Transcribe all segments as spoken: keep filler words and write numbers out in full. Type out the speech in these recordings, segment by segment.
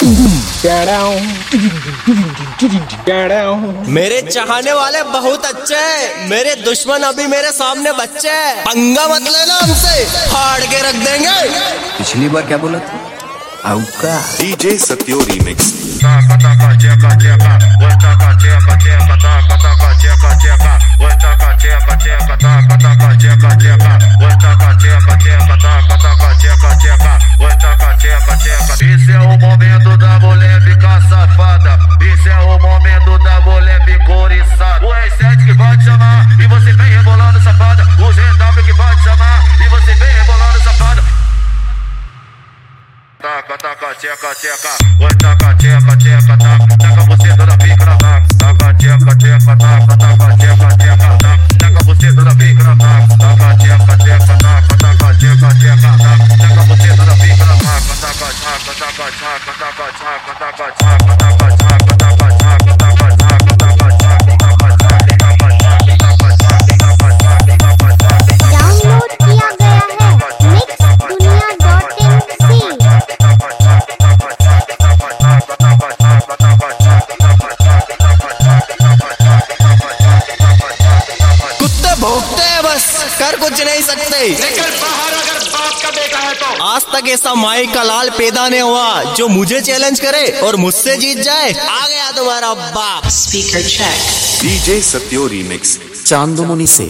मेरे चाहने वाले बहुत अच्छे हैं, मेरे दुश्मन अभी मेरे सामने बच्चे हैं। पंगा मत लेना हमसे, फाड़ के रख देंगे। पिछली बार क्या बोला था? आउका DJ Satyo remix. Esse é o momento da mulher ficar safada. Esse é o momento da mulher ficar oriçada. O R sete que vai te chamar e você vem rebolando safada. O G W que vai te chamar e você vem rebolando safada. Taca, taca, tcheca, tcheca. Oi, taca, tcheca, tcheca, taca. Taca você toda pica na taca. Taca, tcheca, tcheca, taca. Taca, tcheca, tcheca, taca. Taca você toda pica na taca. Taca, tcheca, tcheca, taca. Taca, tcheca, tcheca, taca. Taca você toda pica na taca. Taca, taca, taca, taca. Taca, taca, taca, taca. Taca, taca, taca, taca. Taca, taca, taca, taca. Download किया गया है मिक्स दुनिया dot in कुत्ते भौंकते हैं बस, कर कुछ नहीं सकते। लेकिन बाहर अगर बाप का बेटा है तो आज तक ऐसा माई का लाल पैदा नहीं हुआ जो मुझे चैलेंज करे और मुझसे जीत जाए। आ गया तुम्हारा बाप। Speaker check. DJ Satyo remix. Chandmuni से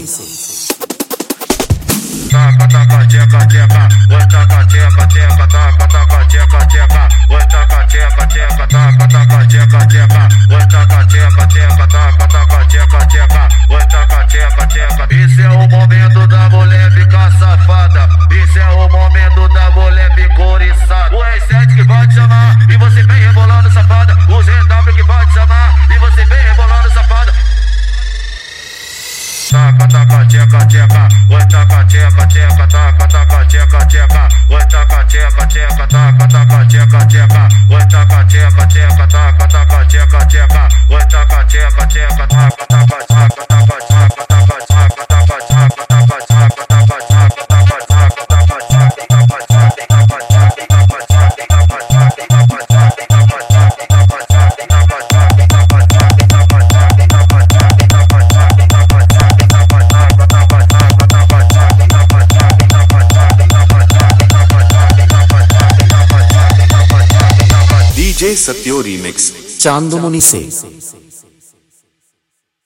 taca, taca, tcheca, tcheca. Oi, taca, tcheca, tcheca, taca, taca, tcheca, tcheca. Oi, taca, tcheca, tcheca, taca, taca, tcheca, tcheca. Oi, taca, tcheca, tcheca, taca, taca, tcheca, tcheca. Oi, taca, tcheca, tcheca. Esse é o momento da mulher ficar safada. Esse é o momento da mulher ficar oriçada. O R sete que vai te chamar e você vem rebolando safada. O G W que vai te chamar e você vem rebolando safada. Taca, taca, tcheca, tcheca. Oi, taca, tcheca, tcheca, taca, taca, tcheca, tcheca. Oi, taca, tcheca, tcheca, taca, taca, tcheca, tcheca. Oi, taca, tcheca, tcheca, taca, taca, tcheca, tcheca. Oi, taca, tcheca, tcheca, taca, taca, taca, taca, taca, taca, taca, taca, taca, taca, taca, taca, taca, taca, taca, DJ Satyo remix. Chandmuni से